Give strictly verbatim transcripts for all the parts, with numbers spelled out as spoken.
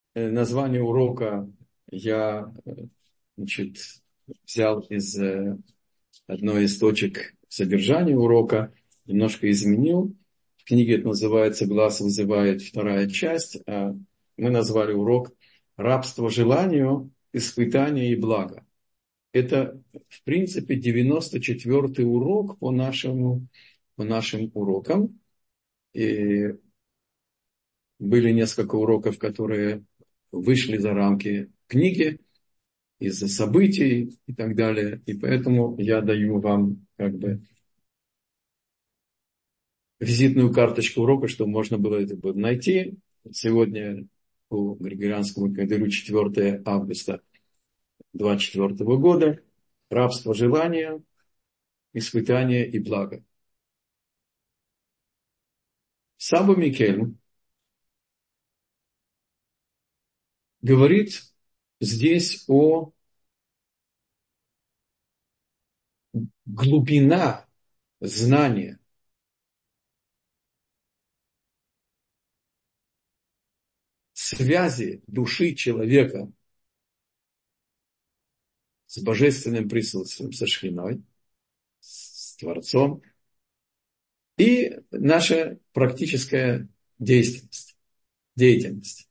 Э, Название урока я э, значит, взял из э, одной из точек содержания урока, немножко изменил. В книге это называется «Глаз вызывает», вторая часть. А мы назвали урок «Рабство желанию, испытание и благо». Это, в принципе, девяносто четвёртый урок по, нашему, по нашим урокам. И были несколько уроков, которые вышли за рамки книги, из-за событий и так далее. И поэтому я даю вам как бы визитную карточку урока, чтобы можно было это найти. Сегодня по Григорианскому календарю четвёртое августа двадцать четвёртого года. Рабство желания, испытание и благо. Саба Микель говорит здесь о глубина знания, связи души человека с божественным присутствием, со Шхиной, с Творцом, и наша практическая деятельность. деятельность.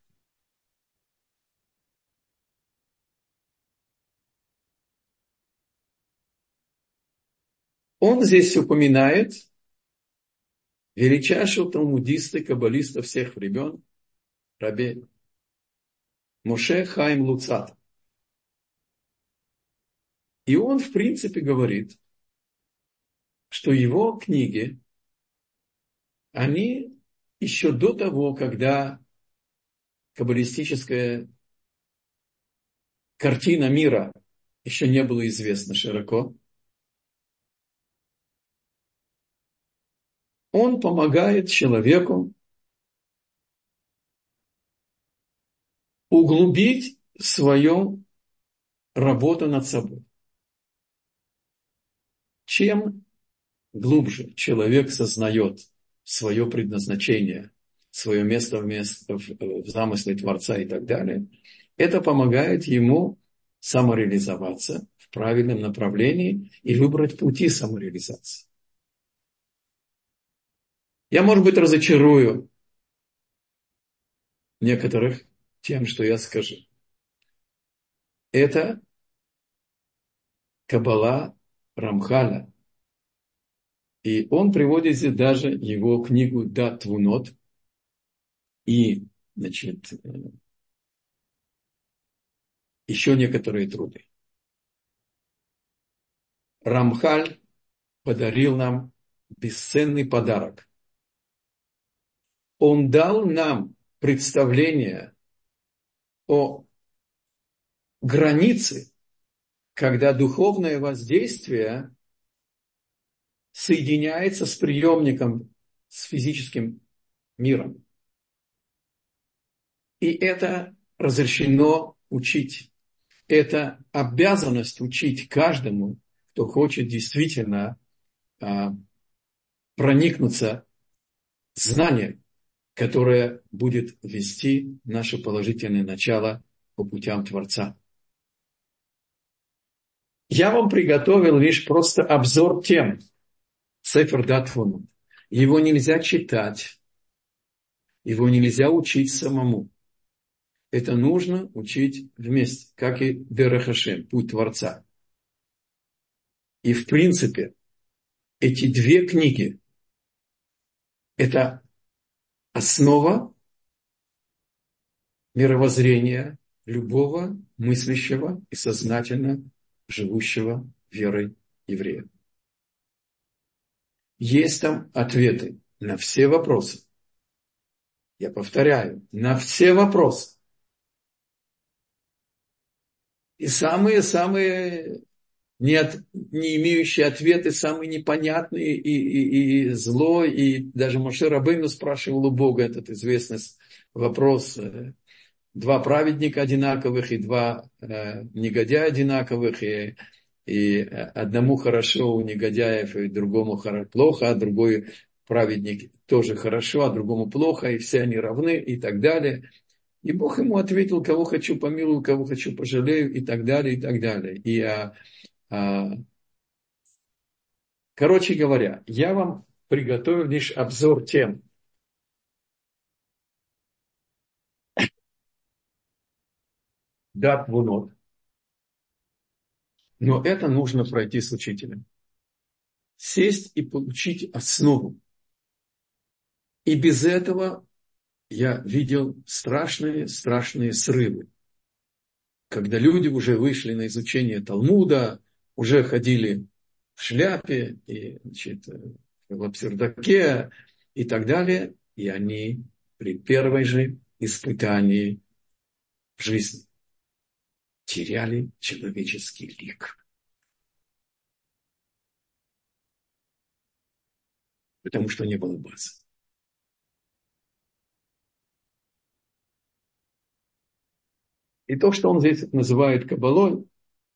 Он здесь упоминает величайшего талмудиста и каббалиста всех времен, раби Моше Хаим Луцата. И он, в принципе, говорит, что его книги, они еще до того, когда каббалистическая картина мира еще не была известна широко, он помогает человеку углубить свою работу над собой. Чем глубже человек сознает свое предназначение, свое место в, место, в замысле Творца и так далее, это помогает ему самореализоваться в правильном направлении и выбрать пути самореализации. Я, может быть, разочарую некоторых тем, что я скажу. Это Каббала Рамхаля. И он приводит здесь даже его книгу «Да Твунот». И, значит, еще некоторые труды. Рамхаль подарил нам бесценный подарок. Он дал нам представление о границе, когда духовное воздействие соединяется с приемником, с физическим миром. И это разрешено учить. Это обязанность учить каждому, кто хочет действительно а, проникнуться знанием, которое будет вести наше положительное начало по путям Творца. Я вам приготовил лишь просто обзор тем. Сефер Да Твунот. Его нельзя читать, его нельзя учить самому. Это нужно учить вместе, как и Дерех Ашем, путь Творца. И в принципе, эти две книги – это основа мировоззрения любого мыслящего и сознательно живущего верой еврея. Есть там ответы на все вопросы. Я повторяю, на все вопросы. И самые-самые не, от, не имеющие ответы, самые непонятные и, и, и зло. И даже Моше Рабейну спрашивал у Бога этот известный вопрос. Два праведника одинаковых и два э, негодяя одинаковых. И, и одному хорошо у негодяев, и другому плохо, а другой праведник тоже хорошо, а другому плохо, и все они равны и так далее. И Бог ему ответил, кого хочу помилую, кого хочу пожалею, и так далее, и так далее. И, а, а, короче говоря, я вам приготовил лишь обзор тем, дат вунот, но это нужно пройти с учителем. Сесть и получить основу. И без этого я видел страшные, страшные срывы. Когда люди уже вышли на изучение Талмуда, уже ходили в шляпе, и, значит, в абсердаке и так далее, и они при первой же испытании в жизни теряли человеческий лик. Потому что не было базы. И то, что он здесь называет кабалой,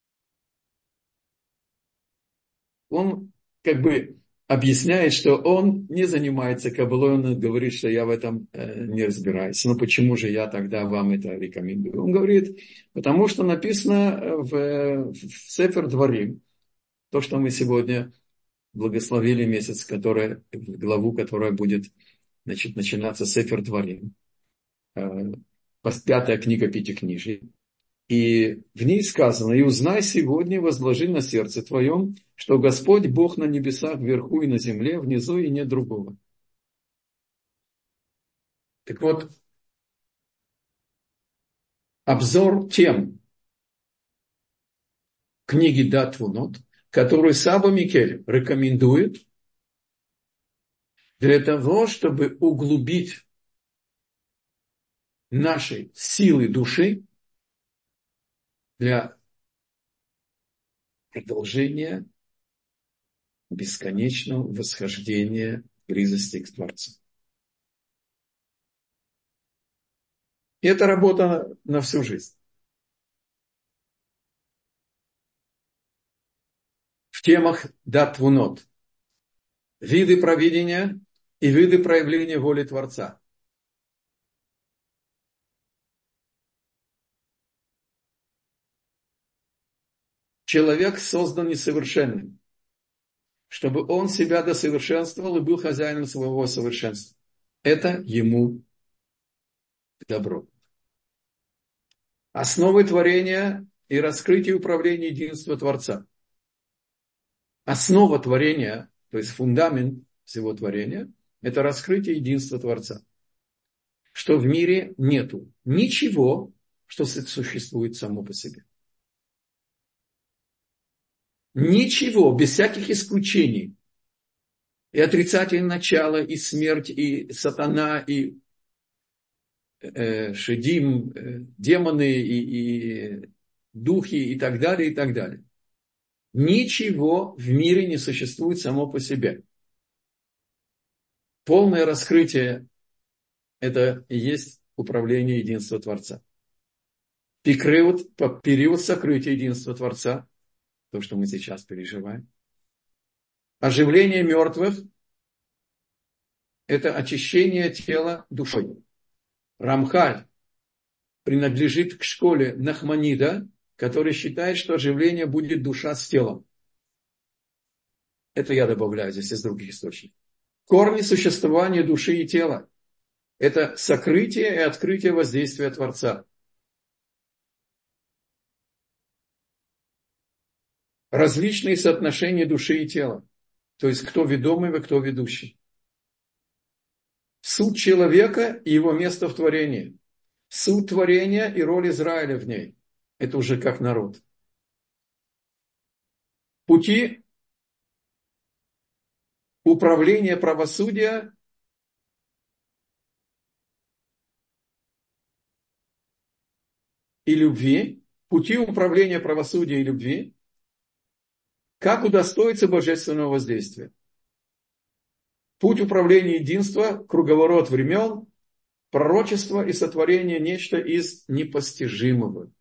он как бы объясняет, что он не занимается кабалой, он говорит, что я в этом э, не разбираюсь. Но почему же я тогда вам это рекомендую? Он говорит, потому что написано в, в Сефер Дворим, то, что мы сегодня благословили месяц, который, главу, которая будет, значит, начинаться Сефер Дворим, э, пятая книга Пятикнижия. И в ней сказано, и узнай сегодня, возложи на сердце твоем, что Господь Бог на небесах вверху и на земле, внизу и нет другого. Так вот, обзор тем книги Дат Вунот, которую Саба Микель рекомендует для того, чтобы углубить наши силы души для продолжения бесконечного восхождения близости к Творцу. И это работа на всю жизнь. В темах Дат Вунот. Виды провидения и виды проявления воли Творца. Человек создан несовершенным, чтобы он себя досовершенствовал и был хозяином своего совершенства. Это ему добро. Основы творения и раскрытие управления единства Творца. Основа творения, то есть фундамент всего творения, это раскрытие единства Творца. Что в мире нету ничего, что существует само по себе. Ничего, без всяких исключений. И отрицательное начало, и смерть, и сатана, и э, шедим, э, демоны, и, и духи, и так далее, и так далее. Ничего в мире не существует само по себе. Полное раскрытие – это и есть управление единства Творца. Период, период сокрытия единства Творца, то, что мы сейчас переживаем. Оживление мертвых – это очищение тела душой. Рамхаль принадлежит к школе Нахманида, который считает, что оживление будет душа с телом. Это я добавляю здесь из других источников. Корни существования души и тела – это сокрытие и открытие воздействия Творца. Различные соотношения души и тела. То есть, кто ведомый, а кто ведущий. Суть человека и его место в творении. Суть творения и роль Израиля в ней. Это уже как народ. Пути управления правосудия и любви. Пути управления правосудия и любви. Как удостоиться божественного воздействия? Путь управления единства, круговорот времен, пророчество и сотворение нечто из непостижимого.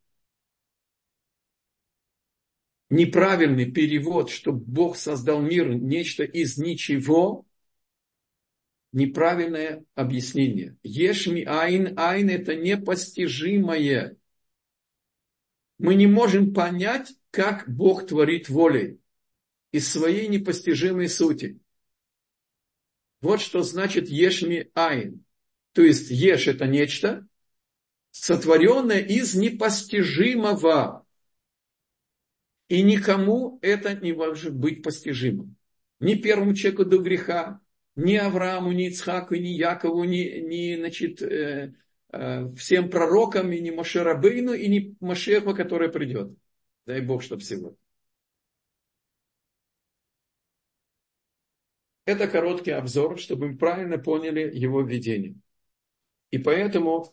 Неправильный перевод, что Бог создал мир, нечто из ничего, неправильное объяснение. Ешми айн, айн это непостижимое. Мы не можем понять, как Бог творит волей из своей непостижимой сути. Вот что значит ешми айн. То есть еш это нечто, сотворенное из непостижимого. И никому это не может быть постижимым. Ни первому человеку до греха, ни Аврааму, ни Ицхаку, ни Якову, ни, ни значит, э, э, всем пророкам, и ни Моше Рабейну, и ни Машеху, который придет. Дай Бог, чтобы всего. Это короткий обзор, чтобы мы правильно поняли его видение. И поэтому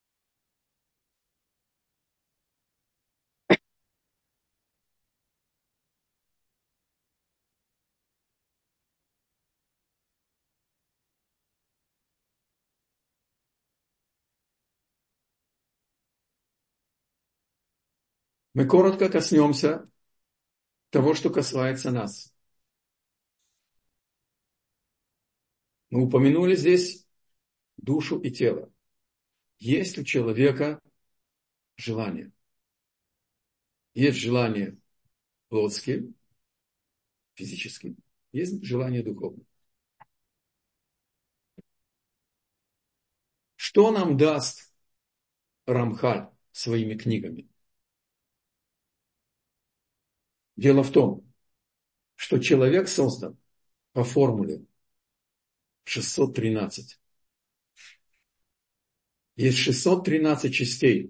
мы коротко коснемся того, что касается нас. Мы упомянули здесь душу и тело. Есть у человека желание. Есть желание плотские, физические. Есть желание духовное. Что нам даст Рамхаль своими книгами? Дело в том, что человек создан по формуле шестьсот тринадцать. Есть шестьсот тринадцать частей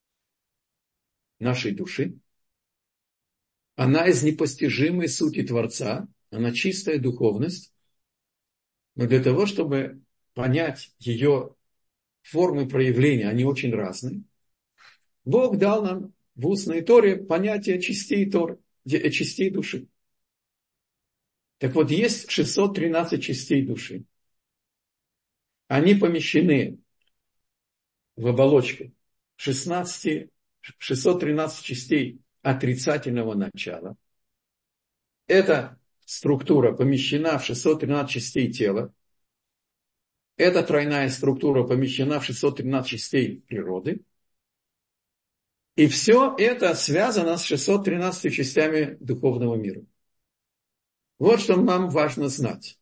нашей души. Она из непостижимой сути Творца. Она чистая духовность. Но для того, чтобы понять ее формы проявления, они очень разные. Бог дал нам в устной Торе понятие частей Торы, частей души. Так вот, есть шестьсот тринадцать частей души. Они помещены в оболочке шестнадцать, шестьсот тринадцать частей отрицательного начала. Эта структура помещена в шестьсот тринадцать частей тела. Эта тройная структура помещена в шестьсот тринадцать частей природы. И все это связано с шестьсот тринадцатью частями духовного мира. Вот что нам важно знать.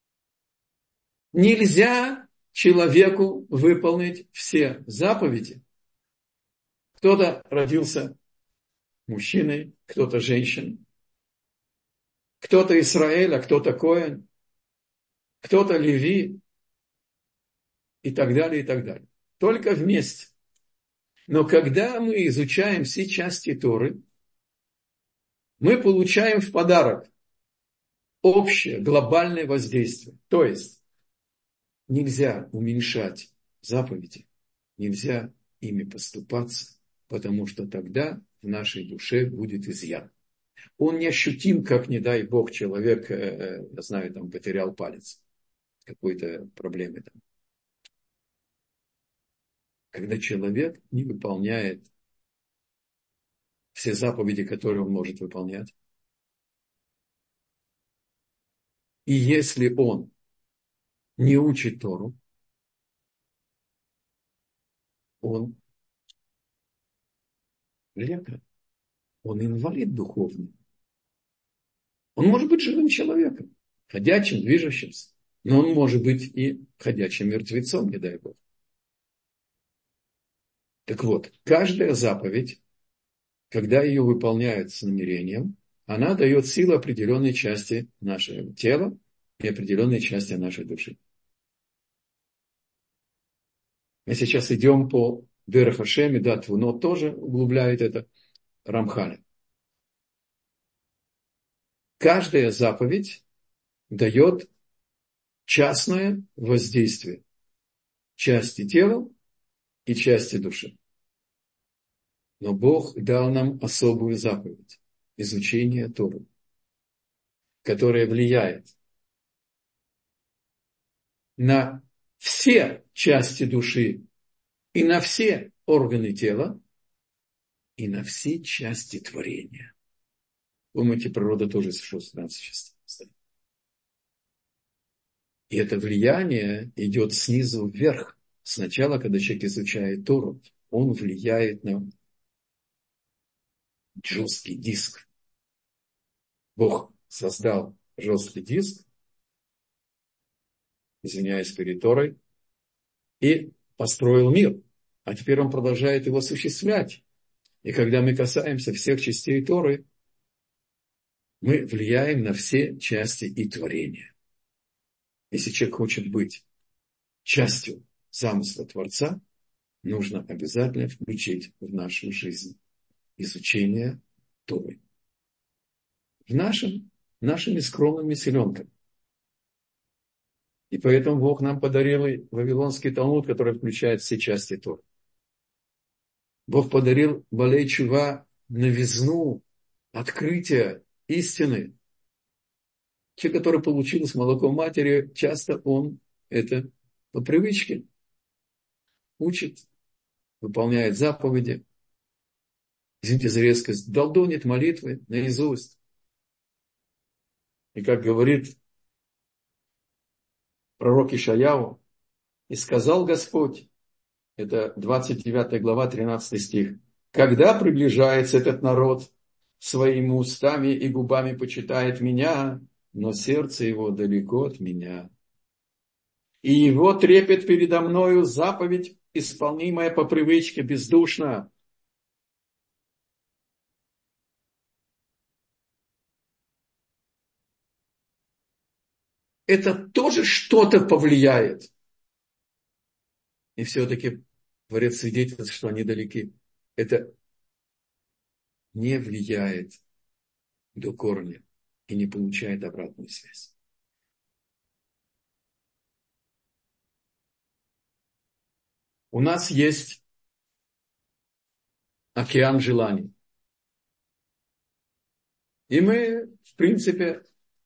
Нельзя человеку выполнить все заповеди. Кто-то родился мужчиной, кто-то женщиной. Кто-то Израиль, а кто-то Коэн. Кто-то Леви. И так далее, и так далее. Только вместе. Но когда мы изучаем все части Торы, мы получаем в подарок общее глобальное воздействие. То есть нельзя уменьшать заповеди, нельзя ими поступаться, потому что тогда в нашей душе будет изъян. Он не ощутим, как, не дай Бог, человек, я знаю, там, потерял палец, какой-то проблеме там. Когда человек не выполняет все заповеди, которые он может выполнять, и если он не учит Тору, он лекарь, он инвалид духовный. Он может быть живым человеком, ходячим, движущимся, но он может быть и ходячим мертвецом, не дай Бог. Так вот, каждая заповедь, когда ее выполняют с намерением, она дает силу определенной части нашего тела и определенной части нашей души. Мы сейчас идем по Дерех Хашем, и да, Твуно тоже углубляет это, Рамхаля. Каждая заповедь дает частное воздействие части тела и части души. Но Бог дал нам особую заповедь – изучение Торы, которая влияет на все части души и на все органы тела и на все части творения. Помните, природа тоже из шестнадцати частей. И это влияние идет снизу вверх. Сначала, когда человек изучает Тору, он влияет на жесткий диск. Бог создал жесткий диск, извиняюсь перед Торой, и построил мир. А теперь он продолжает его осуществлять. И когда мы касаемся всех частей Торы, мы влияем на все части и творения. Если человек хочет быть частью замысла Творца, нужно обязательно включить в нашу жизнь изучение Торы. В нашем, нашими скромными селенками. И поэтому Бог нам подарил и Вавилонский Талмуд, который включает все части Торы. Бог подарил Балей Чува новизну, открытие истины. Человек, который получил с молоком матери, часто он это по привычке учит, выполняет заповеди, извините за резкость, долдонит молитвы наизусть. И как говорит пророк Ишаяу, и сказал Господь, это двадцать девятая глава, тринадцатый стих, когда приближается этот народ, своими устами и губами почитает меня, но сердце его далеко от меня. И его трепет передо мною заповедь, исполнимая по привычке бездушно. Это тоже что-то повлияет. И все-таки Творец свидетельствует, что они далеки. Это не влияет до корня и не получает обратную связь. У нас есть океан желаний. И мы, в принципе,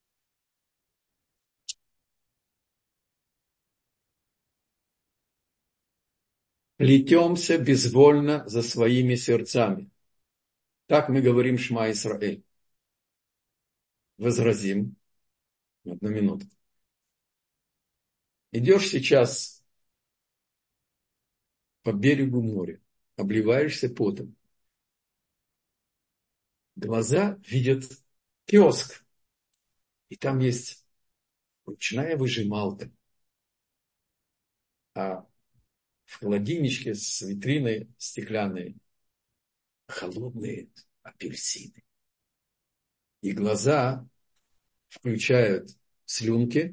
плетемся безвольно за своими сердцами. Так мы говорим Шма Исраэль. Возразим. Одну минуту. Идешь сейчас по берегу моря, обливаешься потом. Глаза видят киоск. И там есть ручная выжималка. А в холодильничке с витриной стеклянной холодные апельсины. И глаза включают слюнки,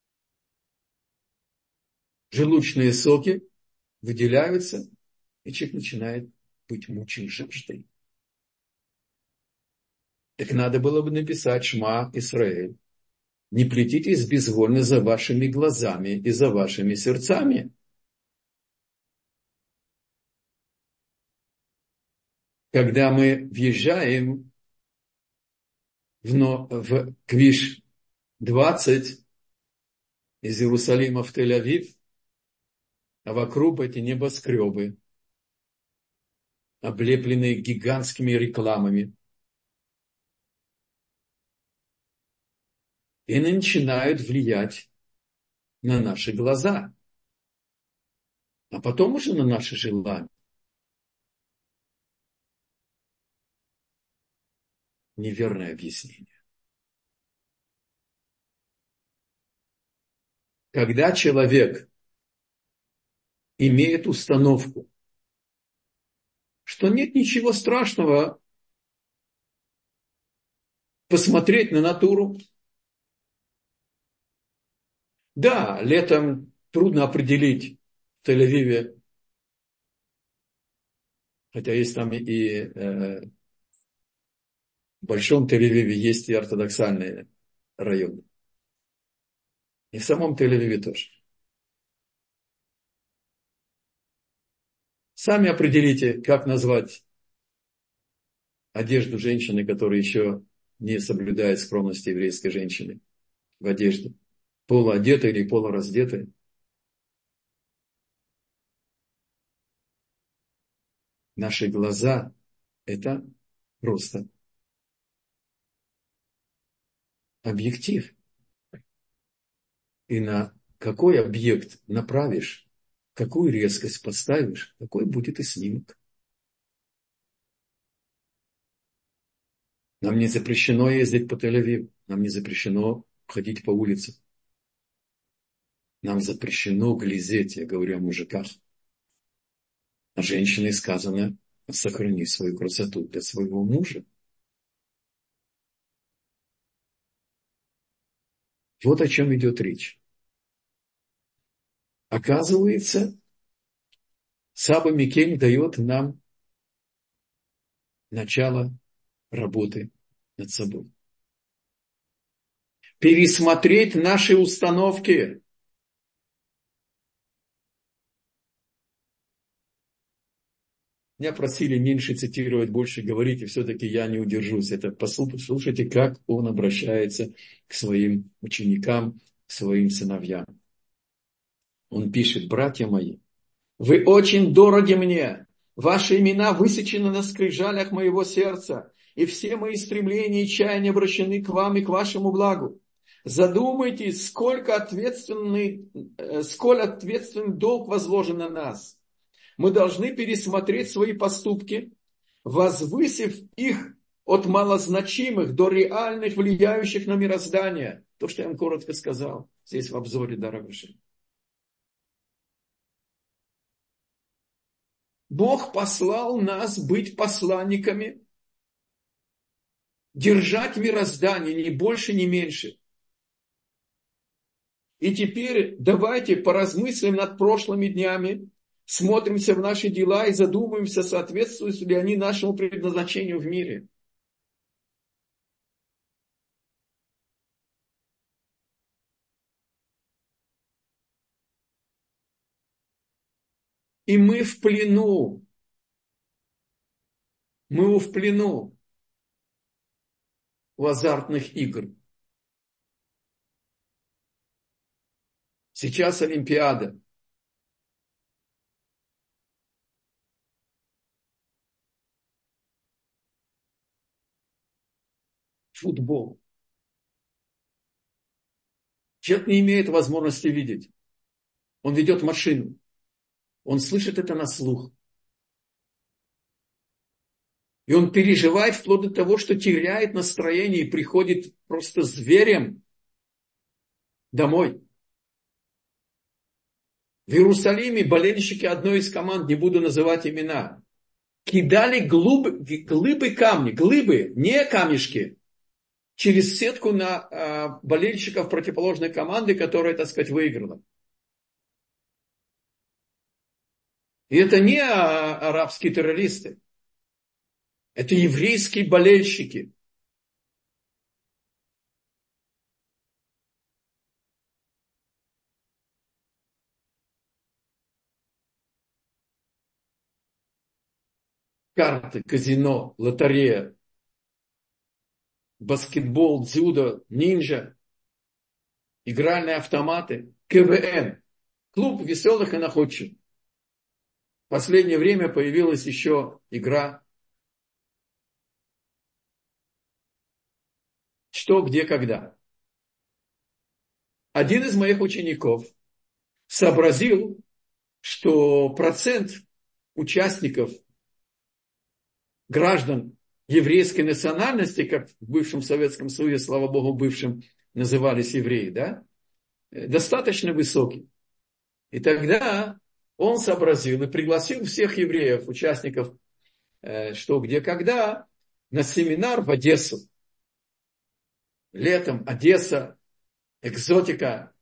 желудочные соки выделяются, и человек начинает быть мучим жаждой. Так надо было бы написать Шма Исраэль. Не плетитесь безвольно за вашими глазами и за вашими сердцами. Когда мы въезжаем в, но, в Квиш двадцать из Иерусалима в Тель-Авив, а вокруг эти небоскребы, облепленные гигантскими рекламами. И они начинают влиять на наши глаза, а потом уже на наши желания. Неверное объяснение. Когда человек имеет установку, что нет ничего страшного посмотреть на натуру. Да, летом трудно определить в Тель-Авиве, хотя есть там и э, в Большом Тель-Авиве есть и ортодоксальные районы. И в самом Тель-Авиве тоже. Сами определите, как назвать одежду женщины, которая еще не соблюдает скромность еврейской женщины в одежде. Полуодетая или полураздетая. Наши глаза – это просто объектив. и на какой объект направишь, какую резкость поставишь, такой будет и снимок. Нам не запрещено ездить по Тель-Авиву, нам не запрещено ходить по улицам. Нам запрещено глядеть, я говорю о мужиках. А женщине сказано, сохрани свою красоту для своего мужа. Вот о чем идет речь. Оказывается, Саба Микель дает нам начало работы над собой. Пересмотреть наши установки. Меня просили меньше цитировать, больше говорить, и все-таки я не удержусь. Это послушайте, как он обращается к своим ученикам, к своим сыновьям. Он пишет: братья мои, вы очень дороги мне, ваши имена высечены на скрижалях моего сердца, и все мои стремления и чаяния обращены к вам и к вашему благу. Задумайтесь, сколько ответственный, сколь ответственный долг возложен на нас. Мы должны пересмотреть свои поступки, возвысив их от малозначимых до реальных, влияющих на мироздание. То, что я вам коротко сказал здесь в обзоре Дара Гашем. Бог послал нас быть посланниками, держать мироздание, ни больше, ни меньше. И теперь давайте поразмыслим над прошлыми днями, смотримся в наши дела и задумаемся, соответствуют ли они нашему предназначению в мире. И мы в плену. Мы в плену у азартных игр. Сейчас Олимпиада. Футбол. Человек не имеет возможности видеть. Он ведет машину. Он слышит это на слух. И он переживает вплоть до того, что теряет настроение и приходит просто зверем домой. В Иерусалиме болельщики одной из команд, не буду называть имена, кидали глубы, глыбы камни, глыбы, не камешки, через сетку на э, болельщиков противоположной команды, которая, так сказать, выиграла. И это не а, арабские террористы. Это еврейские болельщики. Карты, казино, лотерея, баскетбол, дзюдо, нинджа, игральные автоматы, КВН. Клуб веселых и находчивых. В последнее время появилась еще игра «Что, где, когда». Один из моих учеников сообразил, что процент участников, граждан еврейской национальности, как в бывшем Советском Союзе, слава Богу, бывшим назывались евреи, да, достаточно высокий. И тогда он сообразил и пригласил всех евреев, участников «Что, где, когда» на семинар в Одессу. Летом Одесса, экзотика,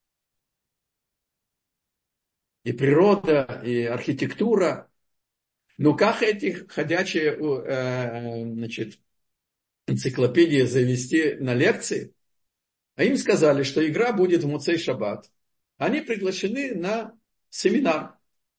и природа, и архитектура. Но как эти ходячие э, значит, энциклопедии завести на лекции? А им сказали, что игра будет в Муцей Шаббат. Они приглашены на семинар.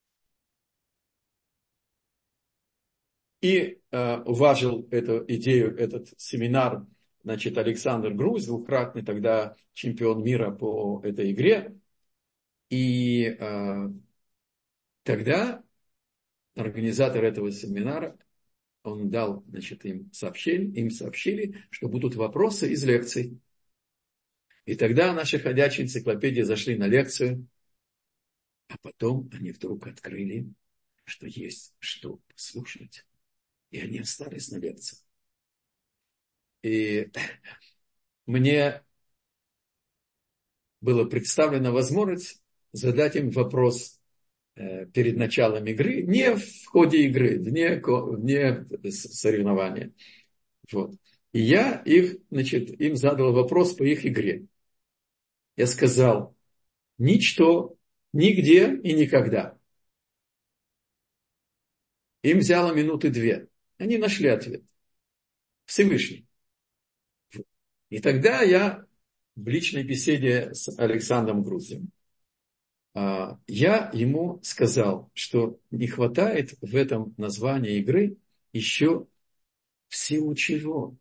И э, уважил эту идею, этот семинар, значит, Александр Груз, двукратный тогда чемпион мира по этой игре. И э, тогда организатор этого семинара, он дал, значит, им сообщили, им сообщили, что будут вопросы из лекций. И тогда наши ходячие энциклопедии зашли на лекцию, а потом они вдруг открыли, что есть что послушать. И они остались на лекции. И мне была представлена возможность задать им вопрос э, перед началом игры, не в ходе игры, вне, вне соревнования. Вот. И я их, значит, им задал вопрос по их игре. Я сказал, ничто, нигде и никогда. Им взяло минуты две. Они нашли ответ. Всевышний. И тогда я в личной беседе с Александром Грузием, я ему сказал, что не хватает в этом названии игры еще в силу чего.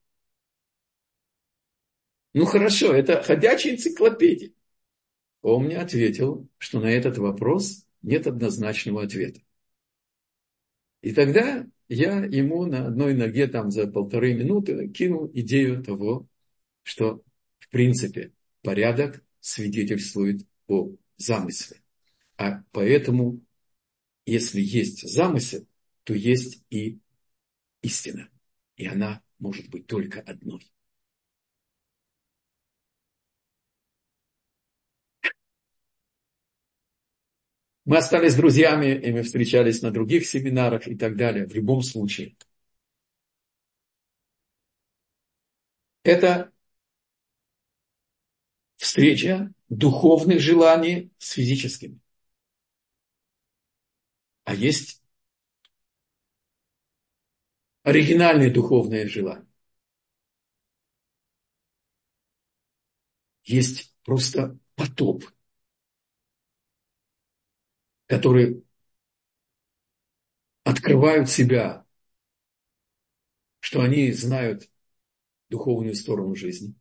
Ну хорошо, это ходячая энциклопедия. Он мне ответил, что на этот вопрос нет однозначного ответа. И тогда я ему на одной ноге там за полторы минуты кинул идею того, что в принципе порядок свидетельствует о замысле. А поэтому, если есть замысел, то есть и истина. И она может быть только одной. Мы остались друзьями, и мы встречались на других семинарах и так далее. В любом случае. Это встреча духовных желаний с физическими. А есть оригинальные духовные желания. Есть просто потоп, которые открывают себя, что они знают духовную сторону жизни,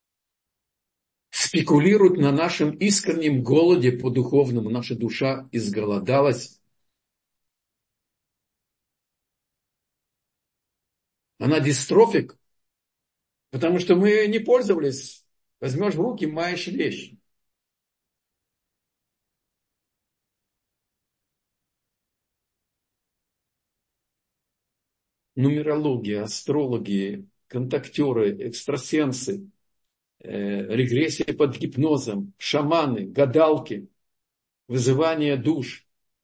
спекулируют на нашем искреннем голоде по духовному. Наша душа изголодалась. Она дистрофик, потому что мы не пользовались. Возьмешь в руки, маешь вещь. Нумерология, астрологи, контактеры, экстрасенсы, э, регрессия под гипнозом, шаманы, гадалки, вызывание душ.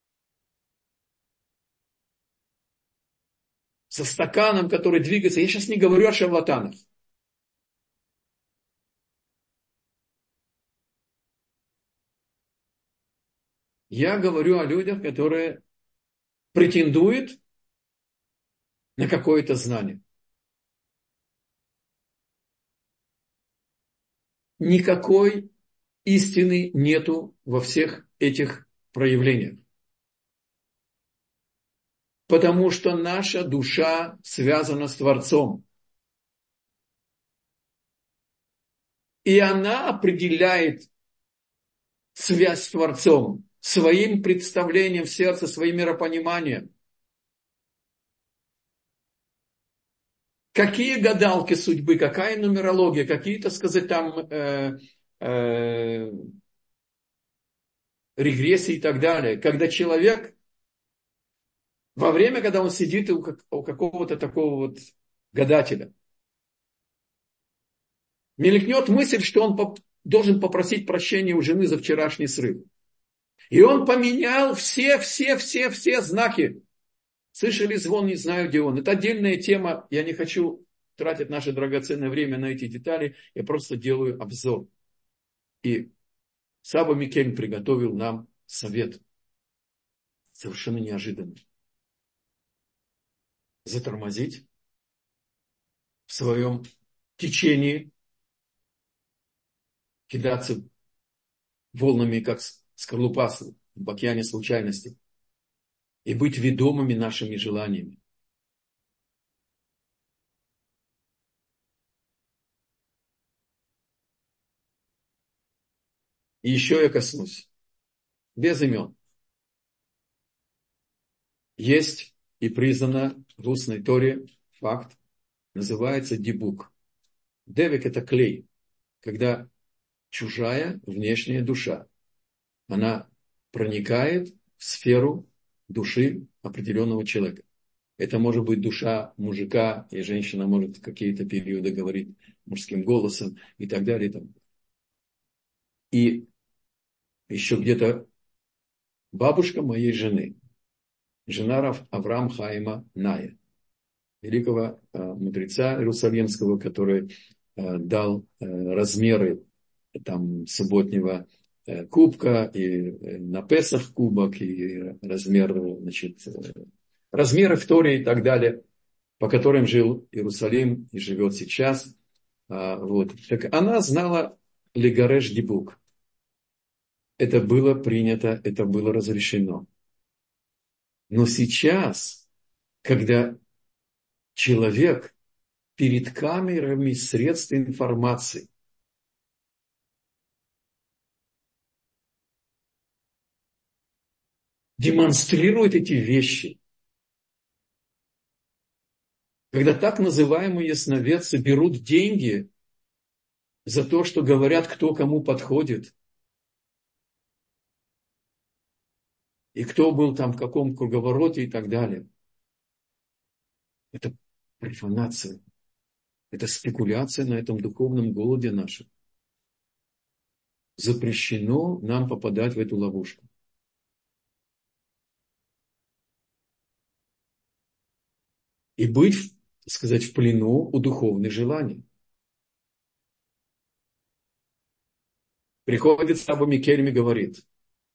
Со стаканом, который двигается. Я сейчас не говорю о шарлатанах. Я говорю о людях, которые претендуют на какое-то знание. Никакой истины нету во всех этих проявлениях. Потому что наша душа связана с Творцом. И она определяет связь с Творцом своим представлением в сердце, своим миропониманием. Какие гадалки судьбы, какая нумерология, какие, так сказать, там э, э, регрессии и так далее. Когда человек, во время, когда он сидит у, у какого-то такого вот гадателя, мелькнет мысль, что он поп- должен попросить прощения у жены за вчерашний срыв. И он поменял все, все, все, все знаки. Слышали звон, не знаю, где он. Это отдельная тема. Я не хочу тратить наше драгоценное время на эти детали. Я просто делаю обзор. И Саба Микель приготовил нам совет. Совершенно неожиданный. Затормозить в своем течении, кидаться волнами, как скорлупа в океане случайностей, и быть ведомыми нашими желаниями. И еще я коснусь, без имен. Есть и признано в устной Торе факт, называется дибук. Девик – это клей, когда чужая внешняя душа. Она проникает в сферу души определенного человека. Это может быть душа мужика, и женщина может в какие-то периоды говорить мужским голосом и так далее. И, так далее. И еще где-то бабушка моей жены, жена Авраам Хаима Ная, великого э, мудреца иерусалимского, который э, дал э, размеры там, субботнего э, кубка, и э, на Песах кубок, и размер, значит, э, размеры в Торе и так далее, по которым жил Иерусалим и живет сейчас. А, вот. Так она знала Легареш Дибук. Это было принято, это было разрешено. Но сейчас, когда человек перед камерами средств информации демонстрирует эти вещи, когда так называемые ясновидцы берут деньги за то, что говорят, кто кому подходит, и кто был там в каком круговороте и так далее. Это профанация. Это спекуляция на этом духовном голоде нашем. Запрещено нам попадать в эту ловушку. И быть, так сказать, в плену у духовных желаний. Приходит Саба Микельми и говорит.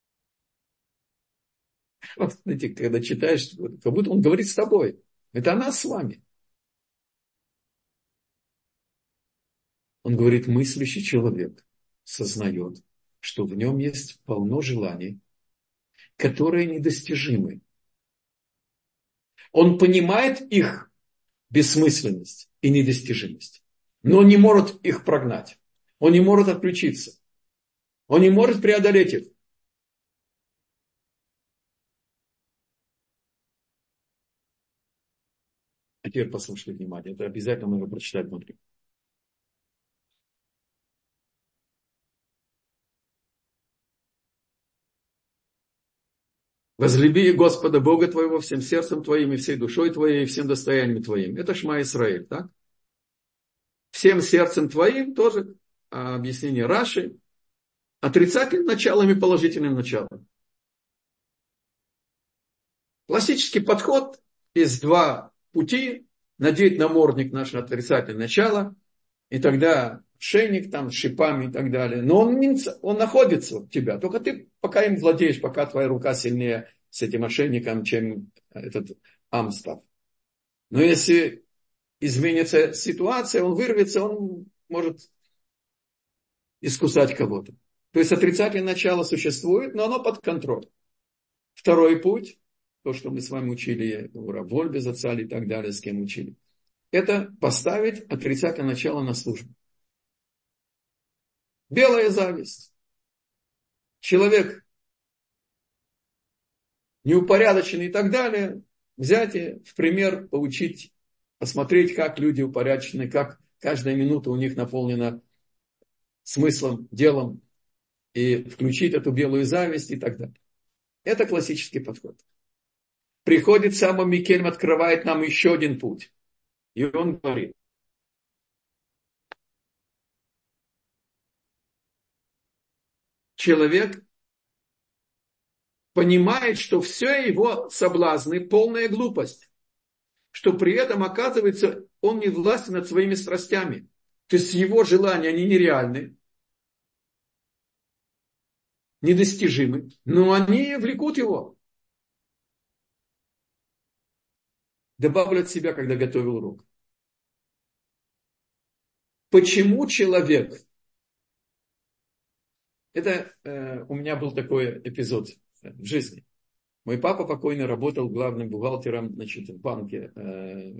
Вот, знаете, когда читаешь, как будто он говорит с тобой. Это она с вами. Он говорит, мыслящий человек сознает, что в нем есть полно желаний, которые недостижимы. Он понимает их бессмысленность и недостижимость, но не может их прогнать. Он не может отключиться. Он не может преодолеть их. А теперь послушайте внимание. Это обязательно нужно прочитать внутри. Возлюби Господа Бога твоего всем сердцем твоим и всей душой твоей и всем достоянием твоим. Это Шма Исраэль, так? Всем сердцем твоим тоже а, объяснение Раши. Отрицательным началом и положительным началом. Классический подход. Есть два пути. Надеть намордник наше отрицательное начало. И тогда шейник там с шипами и так далее. Но он, он находится у тебя. Только ты пока им владеешь, пока твоя рука сильнее с этим ошейником, чем этот амстав. Но если изменится ситуация, он вырвется, он может искусать кого-то. То есть отрицательное начало существует, но оно под контролем. Второй путь, то, что мы с вами учили у Равольбе, Зацали и так далее, с кем учили, это поставить отрицательное начало на службу. Белая зависть. Человек неупорядоченный и так далее, взять и в пример поучить, посмотреть, как люди упорядочены, как каждая минута у них наполнена смыслом, делом, и включить эту белую зависть и так далее. Это классический подход. Приходит Саба Микельм, открывает нам еще один путь. И он говорит, человек понимает, что все его соблазны полная глупость. Что при этом, оказывается, он не властен над своими страстями. То есть его желания, они нереальны, недостижимы, но они влекут его. Добавлю от себя, когда готовил урок. Почему человек... Это э, у меня был такой эпизод в жизни. Мой папа покойный работал главным бухгалтером, значит, в банке, э,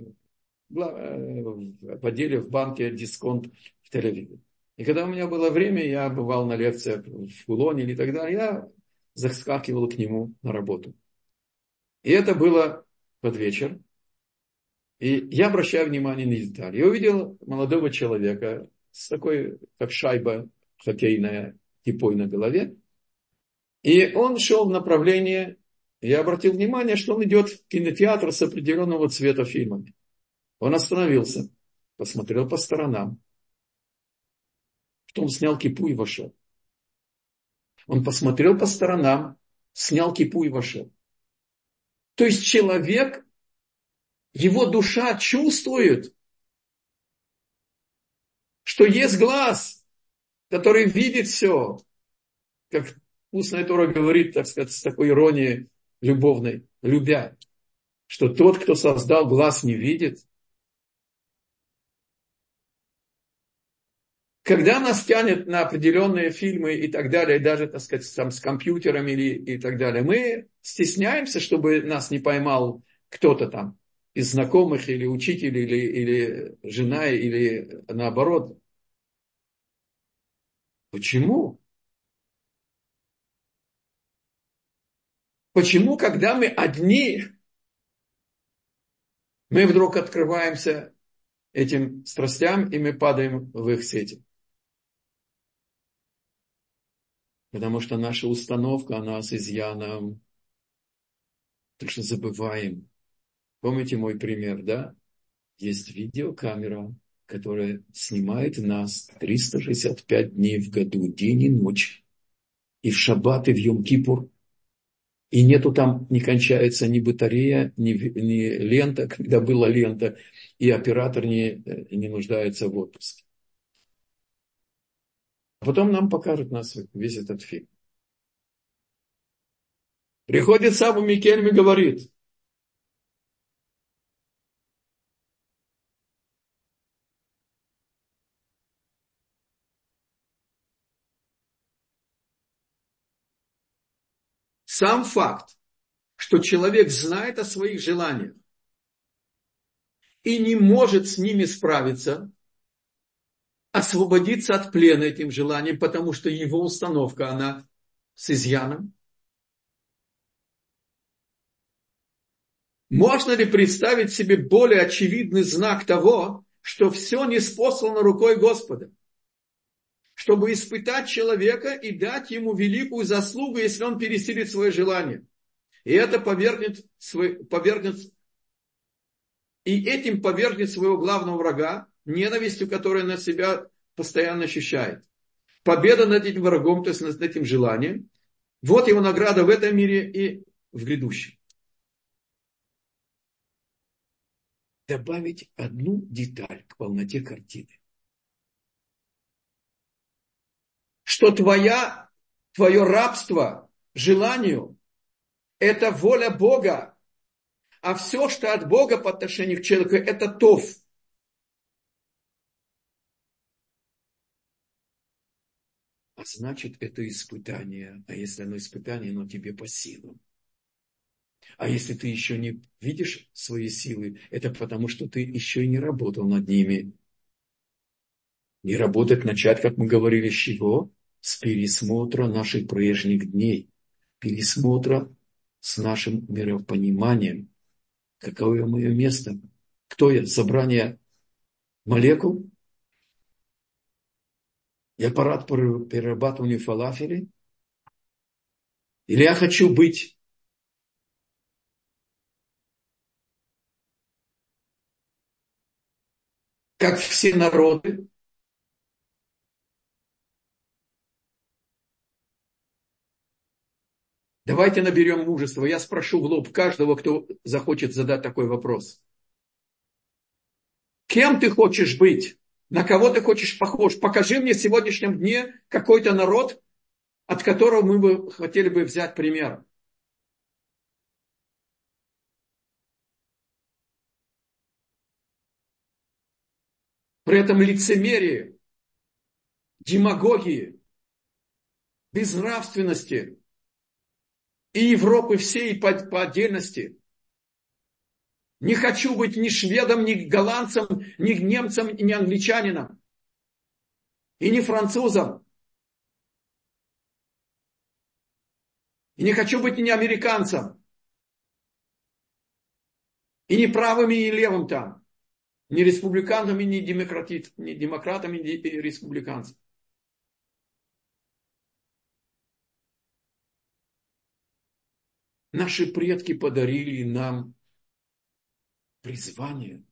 в отделе в банке «Дисконт» в Тель-Авиве. И когда у меня было время, я бывал на лекциях в Хулоне или так далее, я заскакивал к нему на работу. И это было под вечер. И я обращаю внимание на детали. Я увидел молодого человека с такой, как шайба, хоккейной кипой на голове. И он шел в направлении, я обратил внимание, что он идет в кинотеатр с определенного цвета фильмами. Он остановился, посмотрел по сторонам. Потом снял кипу и вошел. Он посмотрел по сторонам, снял кипу и вошел. То есть человек, его душа чувствует, что есть глаз, который видит все. Как устная Тора говорит, так сказать, с такой иронией любовной, любя, что тот, кто создал, глаз не видит. Когда нас тянет на определенные фильмы и так далее, даже, так сказать, там, с компьютерами или, и так далее, мы стесняемся, чтобы нас не поймал кто-то там из знакомых или учитель, или, или жена, или наоборот. Почему? Почему, когда мы одни, мы вдруг открываемся этим страстям, и мы падаем в их сети? Потому что наша установка, она с изъяном. Так что забываем. Помните мой пример, да? Есть видеокамера, которая снимает нас триста шестьдесят пять дней в году, день и ночь. И в шаббат, и в Йом-Кипур. И нету там, не кончается ни батарея, ни, ни лента, когда была лента. И оператор не, не нуждается в отпуске. А потом нам покажут нас весь этот фильм. Приходит Сабу Микельм и говорит: сам факт, что человек знает о своих желаниях и не может с ними справиться, освободиться от плена этим желанием, потому что его установка, она с изъяном. Можно ли представить себе более очевидный знак того, что все ниспослано рукой Господа, чтобы испытать человека и дать ему великую заслугу, если он пересилит свое желание? И это повергнет, свой, повергнет и этим повергнет своего главного врага, ненавистью, которая на себя постоянно ощущает. Победа над этим врагом, то есть над этим желанием, вот его награда в этом мире и в грядущем. Добавить одну деталь к полноте картины. Что твоя, твое рабство желанию – это воля Бога, а все, что от Бога по отношению к человеку – это тов. А значит, это испытание. А если оно испытание, оно тебе по силам. А если ты еще не видишь свои силы, это потому, что ты еще и не работал над ними. Не работать начать, как мы говорили, с чего? С пересмотра наших прежних дней. Пересмотра с нашим миропониманием. Какое мое место? Кто я? Собрание молекул? Я аппарат по перерабатыванию фалафеля? Или я хочу быть как все народы? Давайте наберем мужество. Я спрошу в лоб каждого, кто захочет задать такой вопрос. Кем ты хочешь быть? На кого ты хочешь похож? Покажи мне в сегодняшнем дне какой-то народ, от которого мы бы хотели бы взять пример. При этом лицемерие, демагогии, безнравственности и Европы всей по, по отдельности. Не хочу быть ни шведом, ни голландцем, ни немцем, ни англичанином. И не французом. И не хочу быть ни американцем. И не правым, и не левым там. Ни республиканцами, ни, демократи, ни демократами, ни республиканцами. Наши предки подарили нам призвание.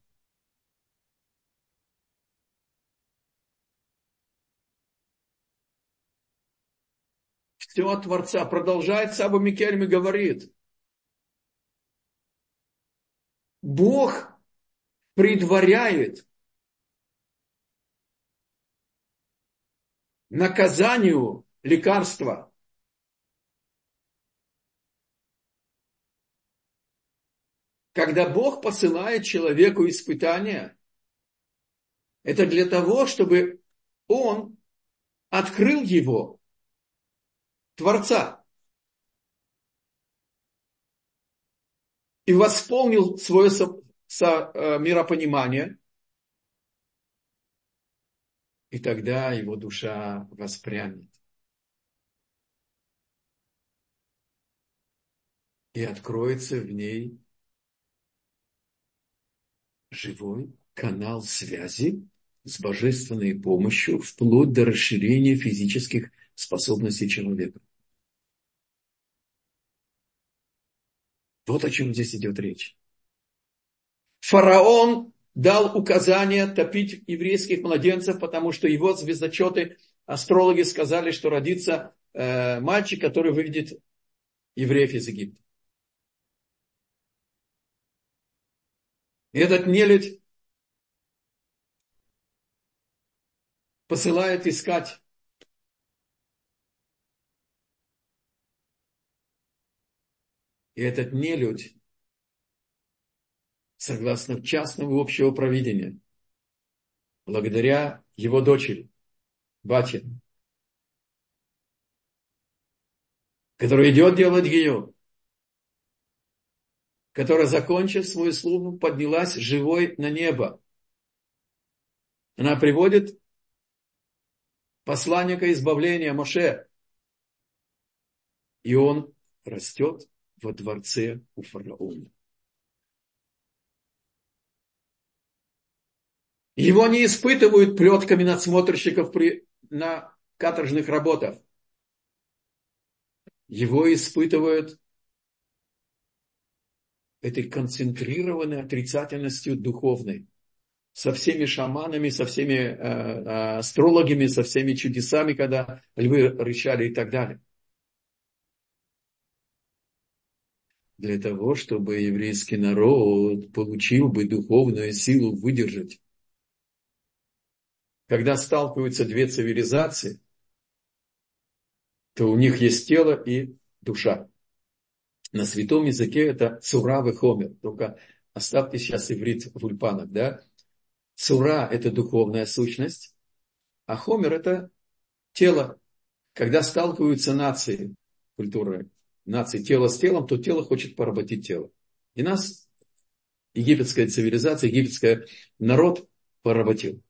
Все от Творца. Продолжает Саба Микельм и говорит, Бог предваряет наказанию лекарства. Когда Бог посылает человеку испытания, это для того, чтобы он открыл его, Творца, и восполнил свое со, со, э, миропонимание, и тогда его душа воспрянет. И откроется в ней живой канал связи с божественной помощью, вплоть до расширения физических способностей человека. Вот о чем здесь идет речь. Фараон дал указание топить еврейских младенцев, потому что его звездочеты, астрологи сказали, что родится э, мальчик, который выведет евреев из Египта. И этот нелюдь посылает искать и этот нелюдь, согласно частному общего провидения, благодаря его дочери, Бате, которая идет делать гию, которая, закончив свою службу, поднялась живой на небо. Она приводит посланника избавления Моше, и он растет во дворце у фараона. Его не испытывают плетками надсмотрщиков при, на каторжных работах. Его испытывают этой концентрированной отрицательностью духовной. Со всеми шаманами, со всеми э, э, астрологами, со всеми чудесами, когда львы рычали и так далее. Для того, чтобы еврейский народ получил бы духовную силу выдержать. Когда сталкиваются две цивилизации, то у них есть тело и душа. На святом языке это цура и хомер. Только оставьте сейчас иврит в ульпанах. Да? Цура – это духовная сущность, а хомер – это тело. Когда сталкиваются нации, культуры, нации тело с телом, то тело хочет поработить тело. И нас египетская цивилизация, египетский народ поработил.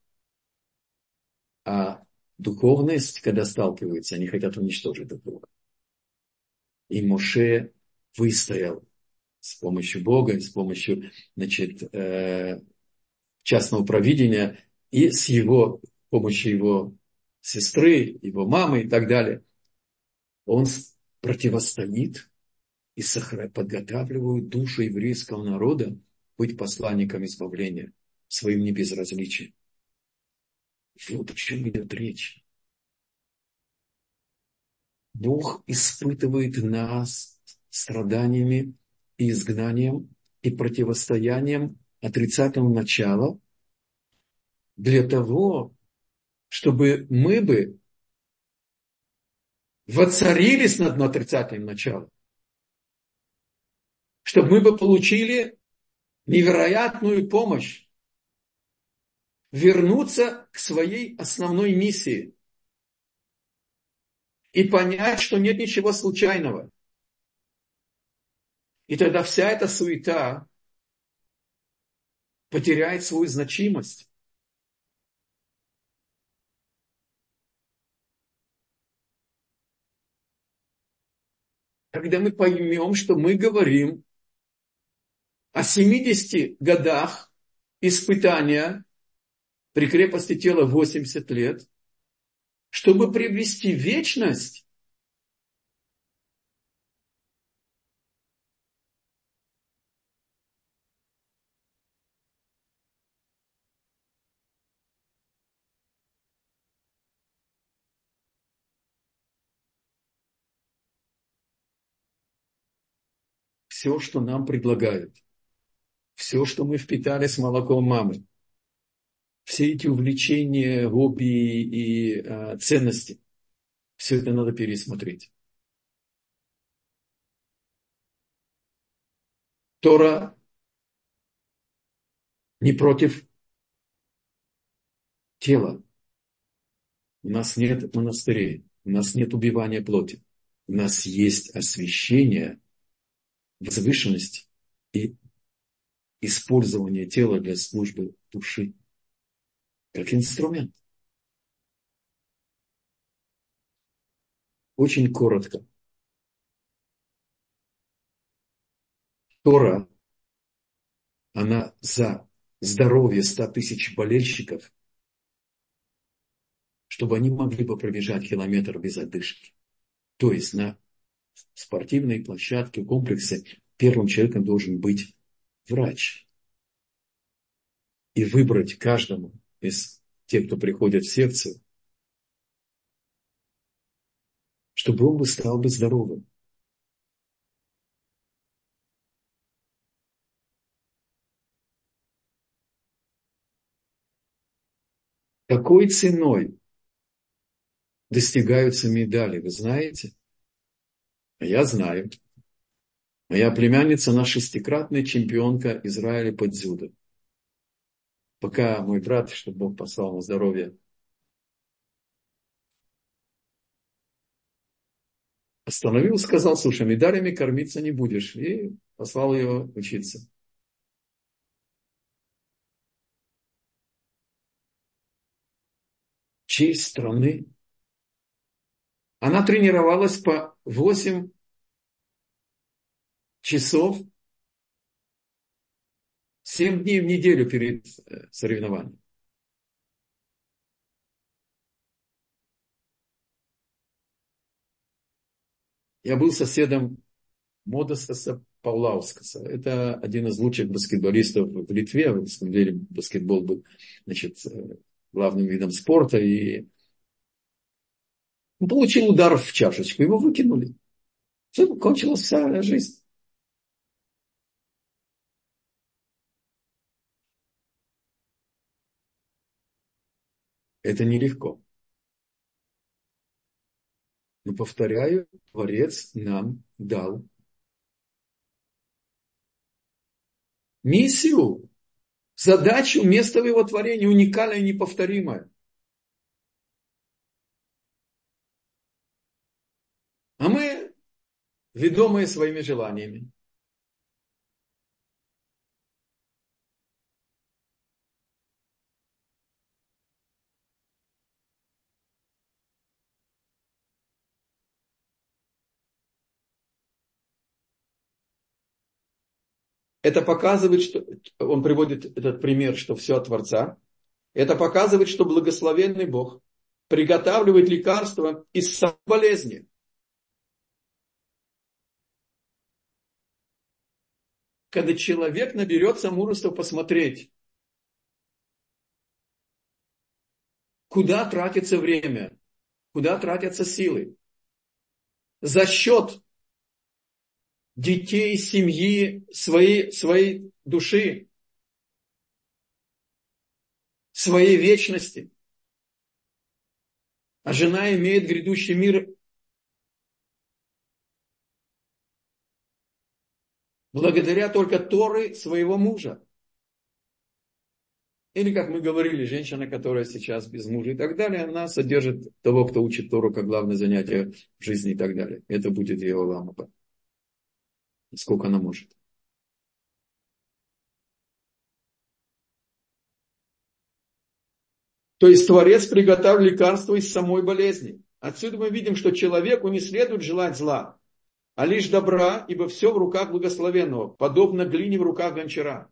А духовность, когда сталкиваются, они хотят уничтожить друг друга. И Моше выстоял с помощью Бога, с помощью, значит, э, частного провидения и с его помощью его сестры, его мамы и так далее. Он противостоит и сохраняет, подготавливает душу еврейского народа быть посланником избавления своим небезразличием. Вот о чем идет речь. Бог испытывает нас страданиями и изгнанием и противостоянием отрицательного начала для того, чтобы мы бы воцарились над отрицательным началом, чтобы мы бы получили невероятную помощь вернуться к своей основной миссии и понять, что нет ничего случайного. И тогда вся эта суета потеряет свою значимость. Когда мы поймем, что мы говорим о семидесяти годах испытания при крепости тела восемьдесят лет, чтобы приобрести вечность, все, что нам предлагают, все, что мы впитали с молоком мамы, все эти увлечения, хобби и э, ценности, все это надо пересмотреть. Тора не против тела. У нас нет монастырей, у нас нет убивания плоти. У нас есть освящение, возвышенность и использование тела для службы души, как инструмент. Очень коротко. Тора, она за здоровье ста тысяч болельщиков, чтобы они могли бы пробежать километр без одышки. То есть на спортивной площадке, комплексе первым человеком должен быть врач. И выбрать каждому из тех, кто приходит в секцию, чтобы он бы стал бы здоровым. Какой ценой достигаются медали, вы знаете? А я знаю. Моя племянница, она шестикратная чемпионка Израиля по дзюдо. Пока мой брат, чтобы Бог послал ему здоровье, остановил, сказал: слушай, медалями кормиться не будешь. И послал ее учиться. Честь страны. Она тренировалась по восемь часов, семь дней в неделю перед соревнованием. Я был соседом Модестаса Паулаускаса. Это один из лучших баскетболистов в Литве. На самом деле баскетбол был, значит, главным видом спорта. И он получил удар в чашечку, его выкинули. Все, кончилась вся жизнь. Это нелегко. Но, повторяю, Творец нам дал миссию, задачу, место в его творении уникальное и неповторимое. А мы, ведомые своими желаниями, это показывает, что он приводит этот пример, что все от Творца. Это показывает, что благословенный Бог приготавливает лекарства из самой болезни. Когда человек наберется мужества посмотреть, куда тратится время, куда тратятся силы, за счет детей, семьи, своей, своей души, своей вечности. А жена имеет грядущий мир благодаря только Торы своего мужа. Или, как мы говорили, женщина, которая сейчас без мужа и так далее, она содержит того, кто учит Тору как главное занятие в жизни и так далее. Это будет ее лампа. Сколько она может. То есть Творец приготовил лекарство из самой болезни. Отсюда мы видим, что человеку не следует желать зла, а лишь добра, ибо все в руках благословенного, подобно глине в руках гончара.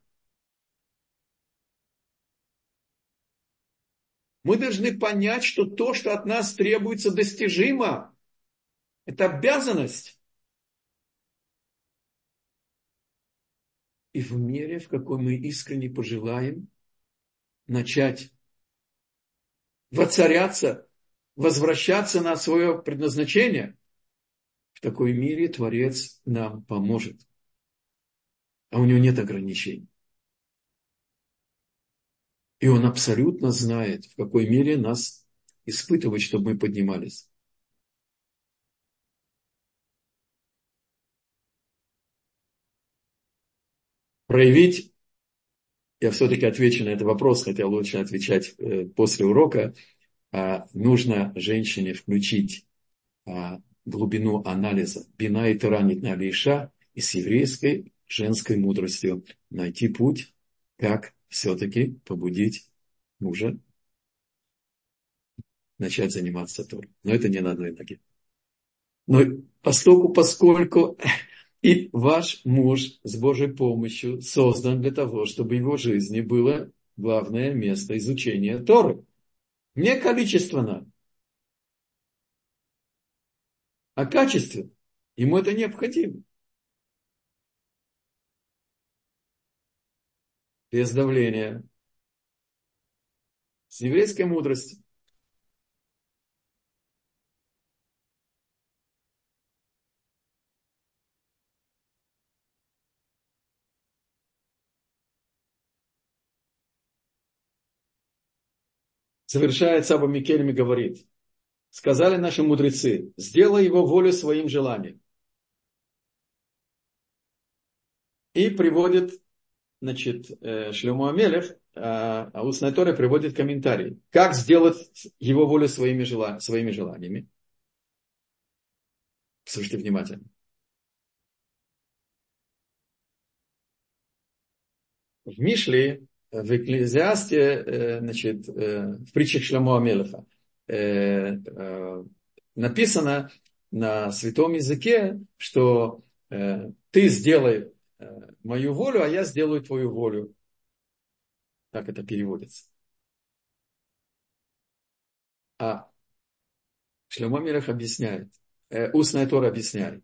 Мы должны понять, что то, что от нас требуется, достижимо. Это обязанность. И в мере, в какой мы искренне пожелаем начать воцаряться, возвращаться на свое предназначение, в такой мере Творец нам поможет. а у него нет ограничений. И он абсолютно знает, в какой мере нас испытывать, чтобы мы поднимались. Проявить, я все-таки отвечу на этот вопрос, хотя лучше отвечать э, после урока, а, нужно женщине включить а, глубину анализа бина и таранит на Алиша и с еврейской женской мудростью найти путь, как все-таки побудить мужа начать заниматься Торой. Но это не на одной ноге. Но поскольку, поскольку и ваш муж с Божьей помощью создан для того, чтобы в его жизни было главное место изучения Торы. Не количественно, а качественно. Ему это необходимо. Без давления. С еврейской мудростью. Совершает Саба Микельми, говорит, сказали наши мудрецы, сделай его волю своим желанием. И приводит, значит, Шломо Амелех, а устная Тора приводит комментарий. Как сделать его волю своими, желаниями, своими желаниями? Слушайте внимательно. В Мишле, в Экклезиасте, значит, в притчах Шломо Амелеха написано на святом языке, что ты сделай мою волю, а я сделаю твою волю. Так это переводится. А Шломо Амелех объясняет, устная Тора объясняет.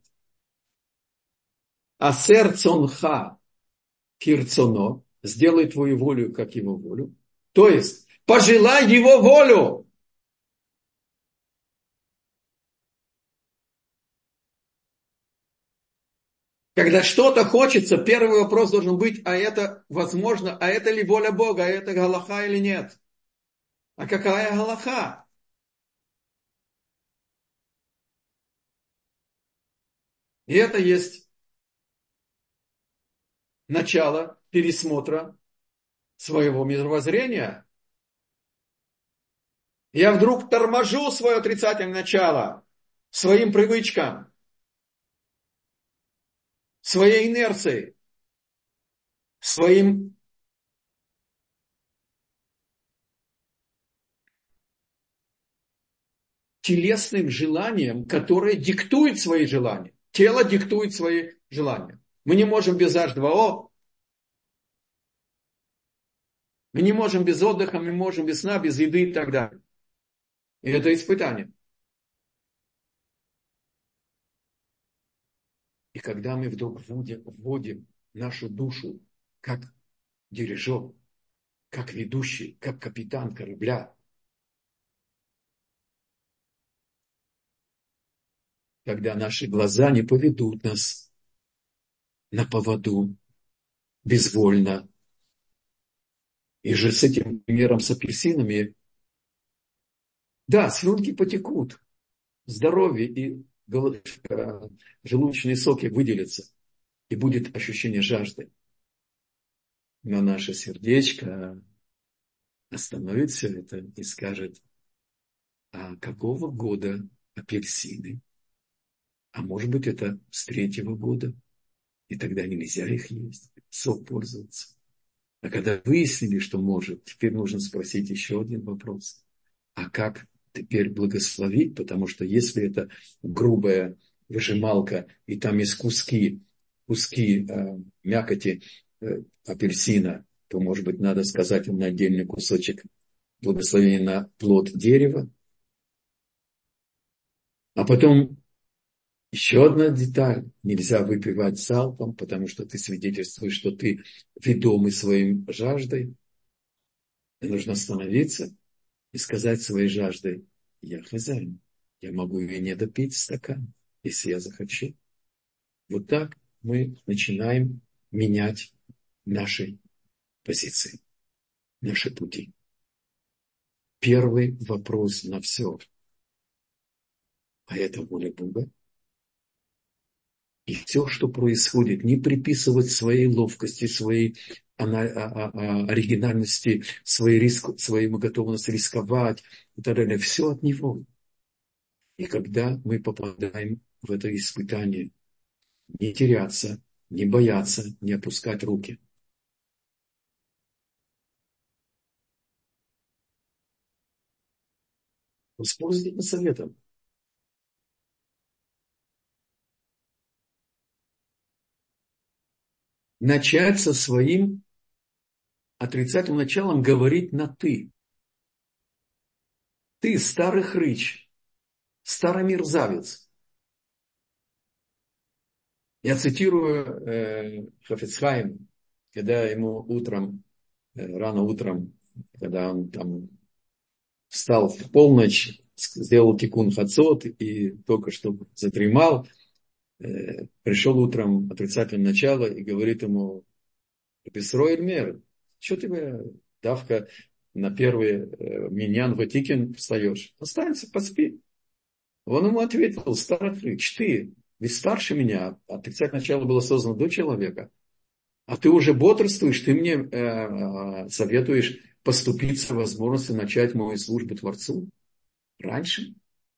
А сердцонха кирцоно, сделай твою волю, как его волю. То есть, пожелай его волю. Когда что-то хочется, первый вопрос должен быть, а это возможно, а это ли воля Бога, а это галаха или нет? А какая галаха? И это есть начало пересмотра своего мировоззрения. Я вдруг торможу свое отрицательное начало своим привычкам, своей инерцией, своим телесным желанием, которое диктует свои желания. Тело диктует свои желания. Мы не можем без эйч два о, мы не можем без отдыха, мы не можем без сна, без еды и так далее. И это испытание. И когда мы вдруг вводим, вводим нашу душу как дирижер, как ведущий, как капитан корабля, когда наши глаза не поведут нас на поводу безвольно. И же с этим примером с апельсинами, да, слюнки потекут, здоровье и желудочные соки выделятся, и будет ощущение жажды. Но наше сердечко остановит все это и скажет, а какого года апельсины? А может быть, это с третьего года, и тогда нельзя их есть, сок пользоваться. А когда выяснили, что может, теперь нужно спросить еще один вопрос. А как теперь благословить? Потому что если это грубая выжималка, и там есть куски, куски э, мякоти э, апельсина, то, может быть, надо сказать им на отдельный кусочек благословения на плод дерева. А потом еще одна деталь. Нельзя выпивать залпом, потому что ты свидетельствуешь, что ты ведомый своим жаждой. И нужно остановиться и сказать своей жаждой, я хозяин. Я могу ее не допить стакан, если я захочу. Вот так мы начинаем менять наши позиции, наши пути. Первый вопрос на все. А это воля Бога. И все, что происходит, не приписывать своей ловкости, своей оригинальности, своей, риск, своей готовности рисковать и так далее. Все от Него. И когда мы попадаем в это испытание, не теряться, не бояться, не опускать руки. Воспользуйтесь советом. Начать со своим отрицательным началом говорить на «ты». Ты старый хрыч, старый мерзавец. Я цитирую э, Хафец Хаим, когда ему утром, э, рано утром, когда он там встал в полночь, сделал тикун хацот и только что задремал, э, пришел утром отрицательное начало и говорит ему: «Бесроэль мер, что ты, давка, на первый э, миньян ватикин встаешь? Останься, поспи». Он ему ответил: «Старый хрыч, ты ведь старше меня, отрицательное начало было создано до человека, а ты уже бодрствуешь, ты мне э, советуешь поступиться возможностью начать мою службу Творцу раньше».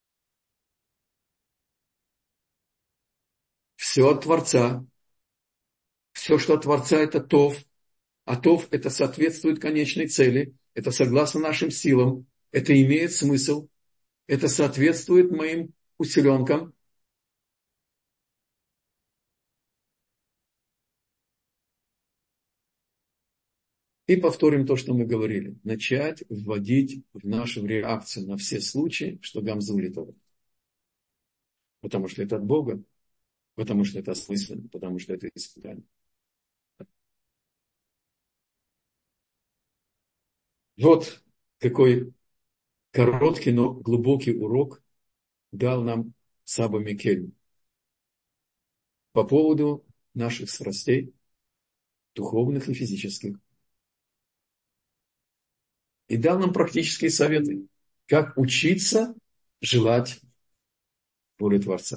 Все от Творца. Все, что от Творца, это тов. А тов это соответствует конечной цели. Это согласно нашим силам. Это имеет смысл. Это соответствует моим усиленкам. И повторим то, что мы говорили. Начать вводить в нашу реакцию на все случаи, что гамзулитово. Потому что это от Бога. Потому что это осмысленно. Потому что это испытание. Вот какой короткий, но глубокий урок дал нам Саба Микель по поводу наших страстей, духовных и физических. И дал нам практические советы, как учиться желать воли Творца.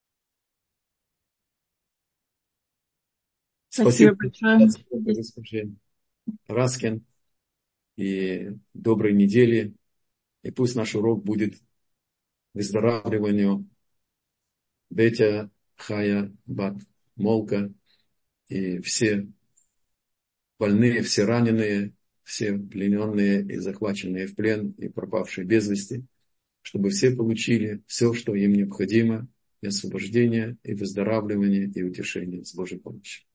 Спасибо, Спасибо большое. госпоже Раскин. И доброй недели. И пусть наш урок будет выздоравливанию Бетя, Хая, Бат, Молка. И все больные, все раненые, все плененные и захваченные в плен, и пропавшие без вести, чтобы все получили все, что им необходимо, и освобождение, и выздоравливание, и утешение с Божьей помощью.